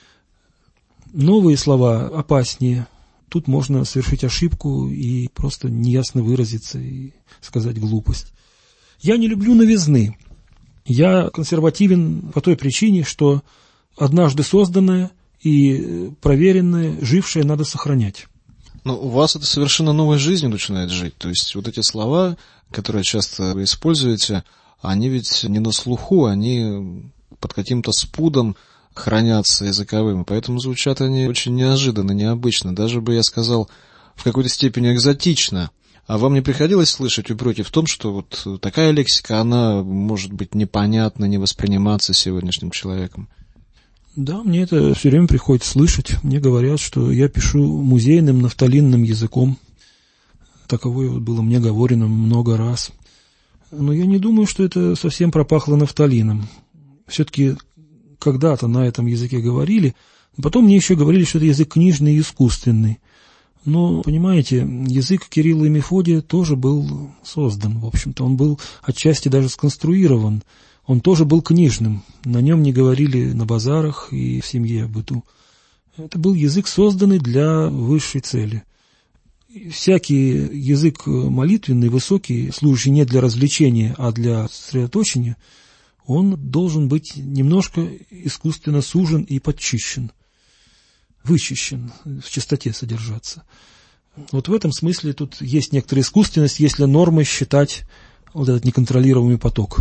Новые слова опаснее. Тут можно совершить ошибку и просто неясно выразиться и сказать глупость. Я не люблю новизны. Я консервативен по той причине, что однажды созданное и проверенное, жившее надо сохранять. Но у вас это совершенно новой жизнью начинает жить. То есть вот эти слова, которые часто вы используете, они ведь не на слуху, они под каким-то спудом хранятся языковым, поэтому звучат они очень неожиданно, необычно, даже бы я сказал в какой-то степени экзотично. А вам не приходилось слышать упреки в том, что вот такая лексика, она может быть непонятна, не восприниматься сегодняшним человеком? Да, мне это все время приходится слышать. Мне говорят, что я пишу музейным нафталинным языком. Таковое вот было мне говорено много раз. Но я не думаю, что это совсем пропахло нафталином. Все-таки когда-то на этом языке говорили, потом мне еще говорили, что это язык книжный и искусственный. Но, понимаете, язык Кирилла и Мефодия тоже был создан, в общем-то. Он был отчасти даже сконструирован. Он тоже был книжным. На нем не говорили на базарах и в семье, в быту. Это был язык, созданный для высшей цели. Всякий язык молитвенный, высокий, служащий не для развлечения, а для сосредоточения, он должен быть немножко искусственно сужен и подчищен, вычищен, в чистоте содержаться. Вот в этом смысле тут есть некоторая искусственность, если нормой считать вот этот неконтролируемый поток.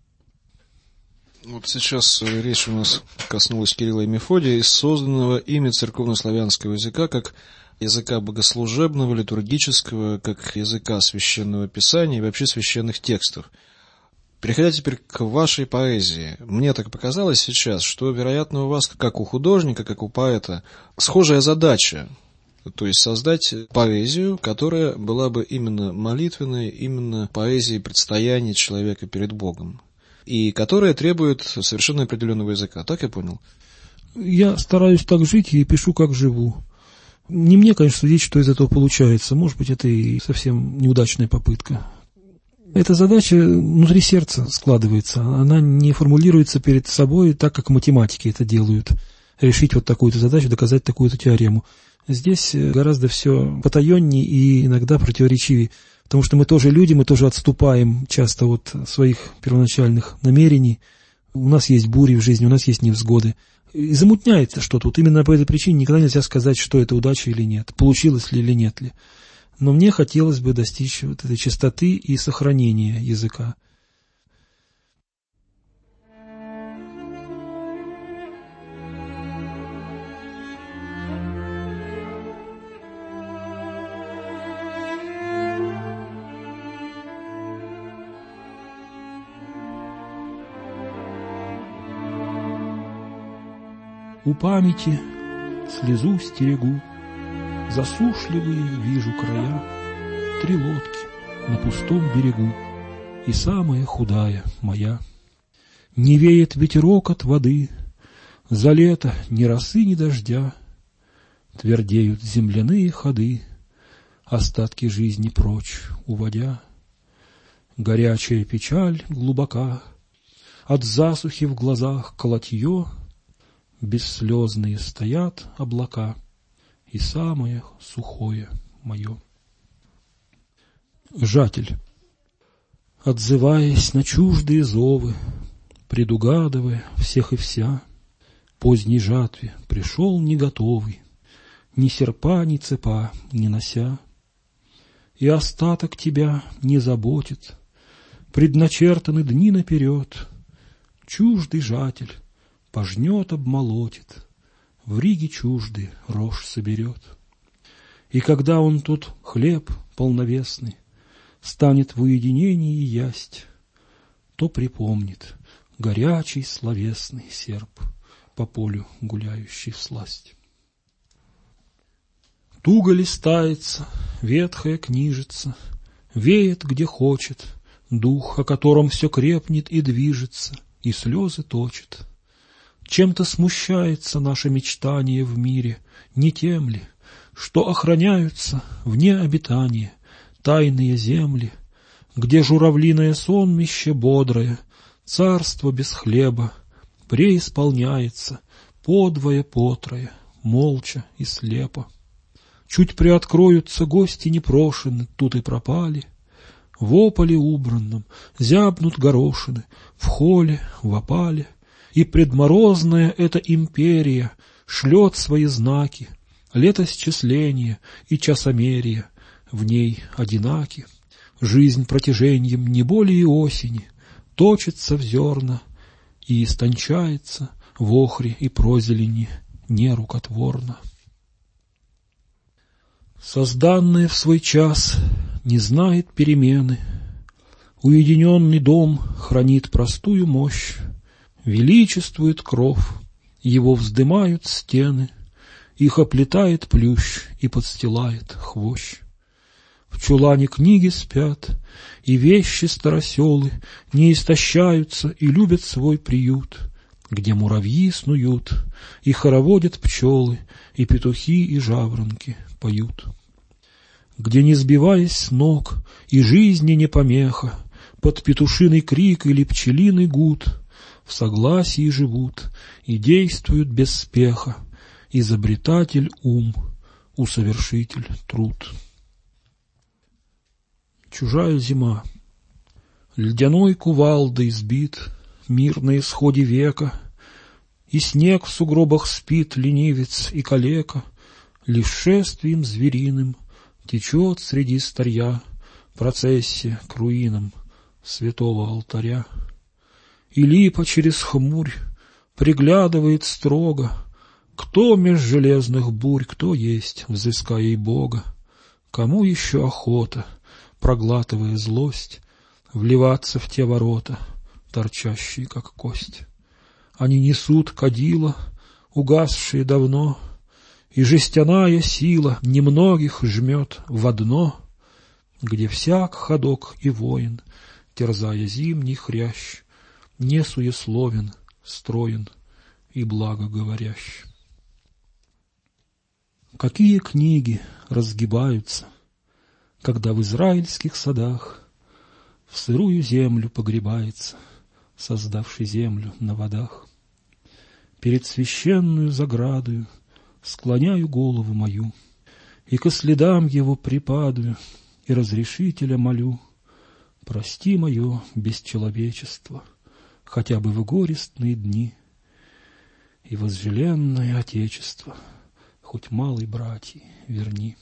Вот сейчас речь у нас коснулась Кирилла и Мефодия, из созданного ими церковнославянского языка, как языка богослужебного, литургического, как языка священного писания и вообще священных текстов. Переходя теперь к вашей поэзии, мне так показалось сейчас, что, вероятно, у вас, как у художника, как у поэта, схожая задача, то есть создать поэзию, которая была бы именно молитвенной, именно поэзией предстояния человека перед Богом, и которая требует совершенно определенного языка. Так я понял? Я стараюсь так жить и пишу, как живу. Не мне, конечно, судить, что из этого получается. Может быть, это и совсем неудачная попытка. Эта задача внутри сердца складывается. Она не формулируется перед собой так, как математики это делают. Решить вот такую-то задачу, доказать такую-то теорему. Здесь гораздо все потаеннее и иногда противоречивее. Потому что мы тоже люди, мы тоже отступаем часто от своих первоначальных намерений. У нас есть бури в жизни, у нас есть невзгоды. И замутняется что-то. Вот именно по этой причине никогда нельзя сказать, что это удача или нет, получилось ли или нет ли. Но мне хотелось бы достичь вот этой чистоты и сохранения языка. У памяти слезу стерегу, засушливые вижу края, три лодки на пустом берегу, и самая худая моя. Не веет ветерок от воды, за лето ни росы, ни дождя, твердеют земляные ходы, остатки жизни прочь уводя. Горячая печаль глубока, от засухи в глазах колотье, бесслезные стоят облака, и самое сухое мое. Жатель. Отзываясь на чуждые зовы, предугадывая всех и вся, поздней жатве пришел не готовый, ни серпа, ни цепа не нося, и остаток тебя не заботит, предначертаны дни наперед, чуждый жатель пожнет, обмолотит, в Риге чуждый рожь соберет. И когда он тут хлеб полновесный станет в уединении ясть, то припомнит горячий словесный серп, по полю гуляющий всласть. Туго листается ветхая книжица, веет где хочет, дух, о котором все крепнет и движется, и слезы точит. Чем-то смущается наше мечтание в мире, не тем ли, что охраняются вне обитания тайные земли, где журавлиное сонмище бодрое, царство без хлеба, преисполняется подвое-потрое, молча и слепо. Чуть приоткроются гости непрошены, тут и пропали. В ополе убранном зябнут горошины, в холле, в опале. И предморозная эта империя шлет свои знаки, летосчисления и часомерия в ней одинаки. Жизнь протяжением не более осени точится в зерна и истончается в охре и прозелени нерукотворно. Созданное в свой час не знает перемены, уединенный дом хранит простую мощь, величествует кров Его вздымают стены, их оплетает плющ и подстилает хвощ. В чулане книги спят, и вещи староселы не истощаются и любят свой приют, где муравьи снуют, и хороводят пчелы, и петухи, и жаворонки поют. Где, не сбиваясь с ног, и жизни не помеха, под петушиный крик или пчелиный гуд в согласии живут и действуют без спеха изобретатель ум, усовершитель труд. Чужая зима, ледяной кувалдой сбит мир на исходе века, и снег в сугробах спит ленивец и калека, лишь шествием звериным течет среди старья процессия к руинам святого алтаря. И липа через хмурь приглядывает строго, кто меж железных бурь, кто есть, взыская и Бога, кому еще охота, проглатывая злость, вливаться в те ворота, торчащие как кость. Они несут кадила, угасшие давно, и жестяная сила немногих жмет в одно, где всяк ходок и воин, терзая зимний хрящ, не суесловен, строен и благоговорящ. Какие книги разгибаются, когда в израильских садах в сырую землю погребается создавший землю на водах. Перед священную заградою склоняю голову мою, и ко следам его припадаю, и разрешителя молю: прости мое бесчеловечество, хотя бы в горестные дни, и возжеленное Отечество хоть малой братьи верни.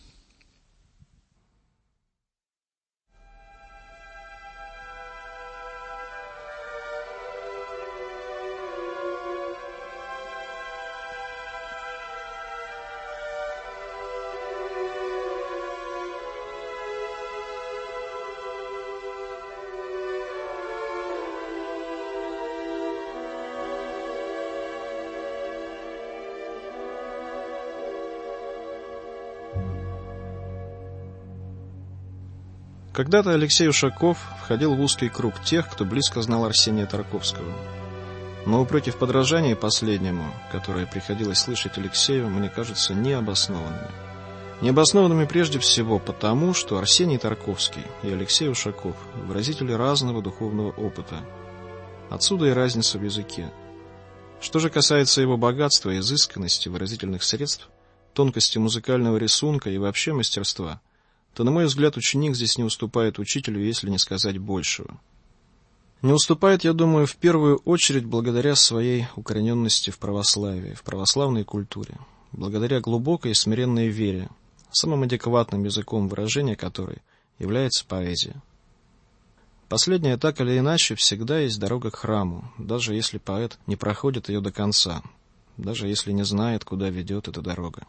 Когда-то Алексей Ушаков входил в узкий круг тех, кто близко знал Арсения Тарковского. Но против подражания последнему, которое приходилось слышать Алексею, мне кажется, необоснованными. Необоснованными прежде всего потому, что Арсений Тарковский и Алексей Ушаков – выразители разного духовного опыта. Отсюда и разница в языке. Что же касается его богатства, изысканности выразительных средств, тонкости музыкального рисунка и вообще мастерства, то, на мой взгляд, ученик здесь не уступает учителю, если не сказать большего. Не уступает, я думаю, в первую очередь благодаря своей укорененности в православии, в православной культуре, благодаря глубокой и смиренной вере, самым адекватным языком выражения которой является поэзия. Последняя, так или иначе, всегда есть дорога к храму, даже если поэт не проходит ее до конца, даже если не знает, куда ведет эта дорога.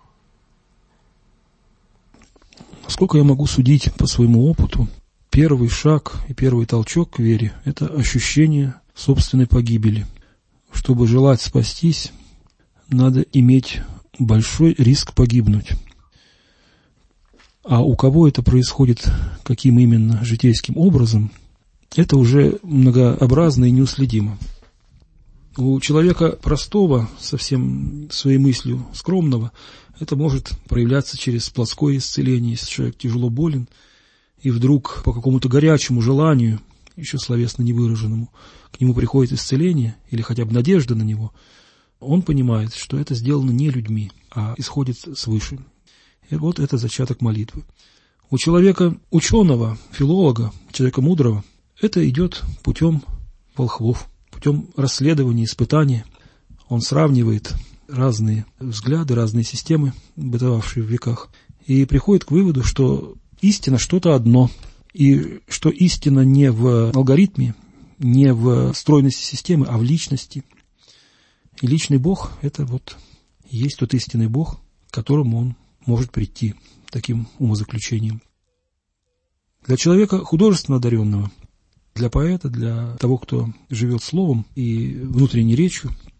Насколько я могу судить по своему опыту, первый шаг и первый толчок к вере – это ощущение собственной погибели. Чтобы желать спастись, надо иметь большой риск погибнуть. А у кого это происходит, каким именно житейским образом, это уже многообразно и неуследимо. У человека простого, совсем своей мыслью скромного, это может проявляться через плотское исцеление, если человек тяжело болен, и вдруг по какому-то горячему желанию, еще словесно невыраженному, к нему приходит исцеление или хотя бы надежда на него, он понимает, что это сделано не людьми, а исходит свыше. И вот это зачаток молитвы. У человека ученого, филолога, человека мудрого, это идет путем волхвов, путем расследования, испытания. Он сравнивает разные взгляды, разные системы, бытовавшие в веках, и приходит к выводу, что истина что-то одно, и что истина не в алгоритме, не в стройности системы, а в личности. И личный Бог – это вот есть тот истинный Бог, к которому он может прийти таким умозаключением. Для человека художественно одаренного, для поэта, для того, кто живет словом и внутренней речью,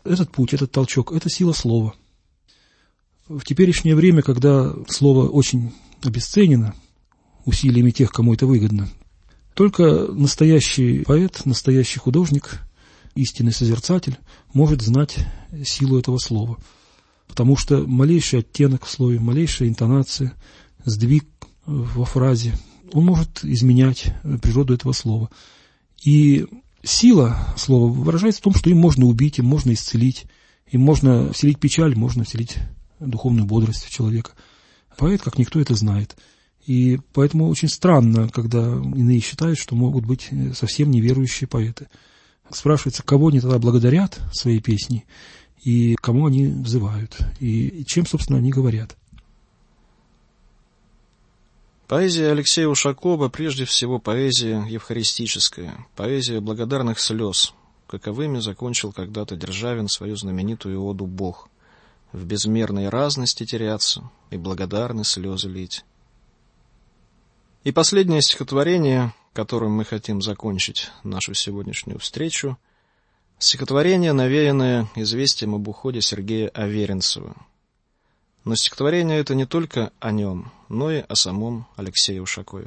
Этот путь, этот толчок – это сила слова. В теперешнее время, когда слово очень обесценено усилиями тех, кому это выгодно, только настоящий поэт, настоящий художник, истинный созерцатель может знать силу этого слова. Потому что малейший оттенок в слове, малейшая интонация, сдвиг во фразе, он может изменять природу этого слова. И сила слова выражается в том, что им можно убить, им можно исцелить, им можно вселить печаль, можно вселить духовную бодрость в человека. Поэт, как никто, это знает. И поэтому очень странно, когда иные считают, что могут быть совсем неверующие поэты. Спрашивается, кого они тогда благодарят своей песней, и кому они взывают, и чем, собственно, они говорят. Поэзия Алексея Ушакова прежде всего поэзия евхаристическая, поэзия благодарных слез, каковыми закончил когда-то Державин свою знаменитую оду «Бог». В безмерной разности теряться и благодарны слезы лить. И последнее стихотворение, которым мы хотим закончить нашу сегодняшнюю встречу, стихотворение, навеянное известием об уходе Сергея Аверинцева. Но стихотворение это не только о нем, но и о самом Алексее Ушакове.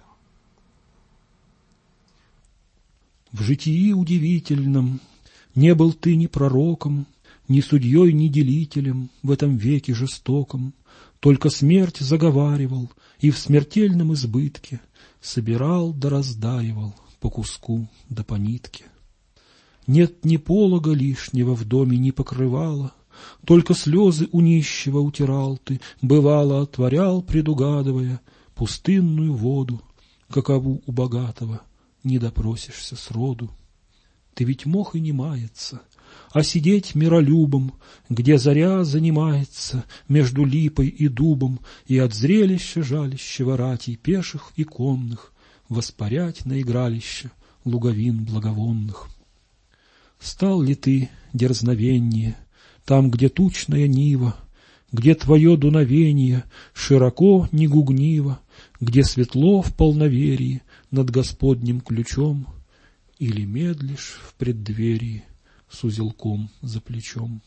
В житии удивительном не был ты ни пророком, ни судьей, ни делителем в этом веке жестоком, только смерть заговаривал и в смертельном избытке собирал да раздаивал по куску да по нитке. Нет ни полога лишнего в доме, ни покрывала, только слезы у нищего утирал ты, бывало отворял, предугадывая пустынную воду, какову у богатого не допросишься сроду. Ты ведь мог и не маяться, а сидеть миролюбом, где заря занимается между липой и дубом, и от зрелища жалища ратей пеших и конных воспарять на игралище луговин благовонных. Стал ли ты дерзновеннее там, где тучная нива, где твое дуновение широко негугниво, где светло в полноверии над Господним ключом, или медлишь в преддверии с узелком за плечом?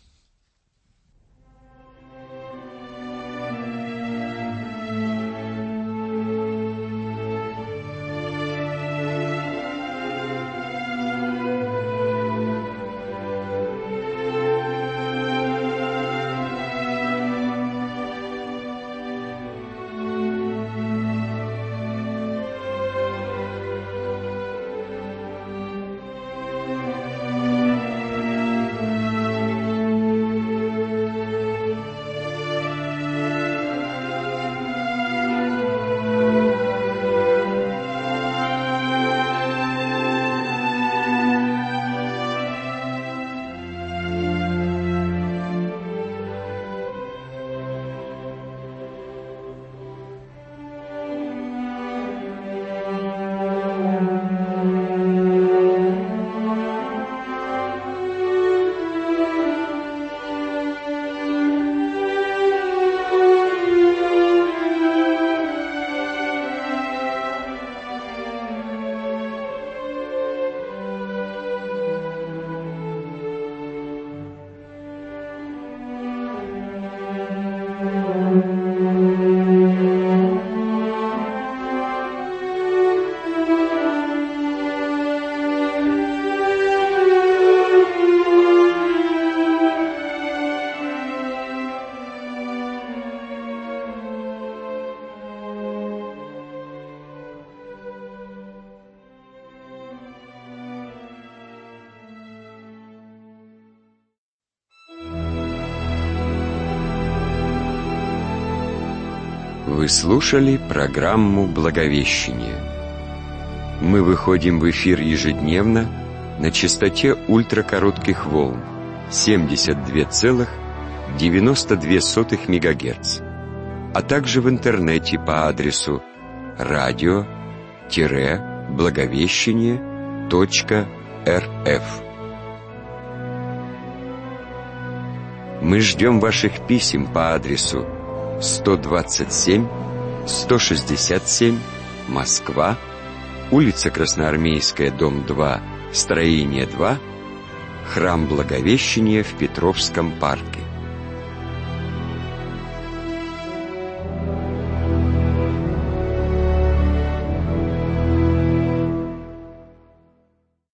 Вы слушали программу «Благовещение». Мы выходим в эфир ежедневно на частоте ультракоротких волн семьдесят два целых девяносто две сотых мегагерц, а также в интернете по адресу радио благовещение точка эр эф. Мы ждем ваших писем по адресу сто двадцать семь сто шестьдесят семь, Москва, улица Красноармейская, дом два, строение два, Храм Благовещения в Петровском парке.